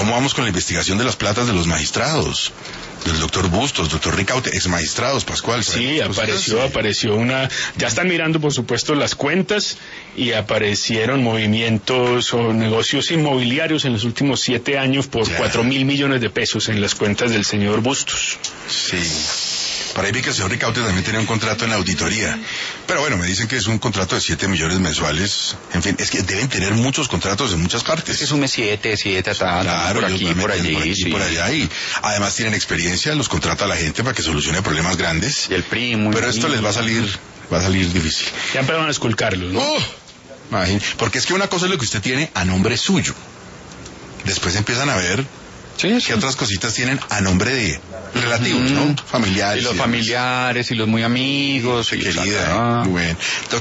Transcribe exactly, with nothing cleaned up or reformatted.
¿cómo vamos con la investigación de las platas de los magistrados? Del doctor Bustos, doctor Ricaute, ex magistrados, Pascual. Sí, apareció, apareció una... Ya están mirando, por supuesto, las cuentas y aparecieron movimientos o negocios inmobiliarios en los últimos siete años por cuatro mil millones de pesos en las cuentas del señor Bustos. Sí. Por ahí vi que el señor Ricaute también tenía un contrato en la auditoría. Pero bueno, me dicen que es un contrato de siete millones mensuales. En fin, es que deben tener muchos contratos en muchas partes. Es que sume siete, siete, tal, claro, por aquí, por allí. Por aquí, sí. por allá. Y además tienen experiencia, los contrata a la gente para que solucione problemas grandes. Y el primo. Pero esto les va a salir, va a salir difícil. Ya empezaron a esculcarlos, ¿no? Oh, imagín, porque es que una cosa es lo que usted tiene a nombre suyo. Después empiezan a ver sí, que sí. otras cositas tienen a nombre de relativos, mm. ¿no? Familiares. Y los y familiares y los muy amigos. Sí, y querida. ah. Muy bien.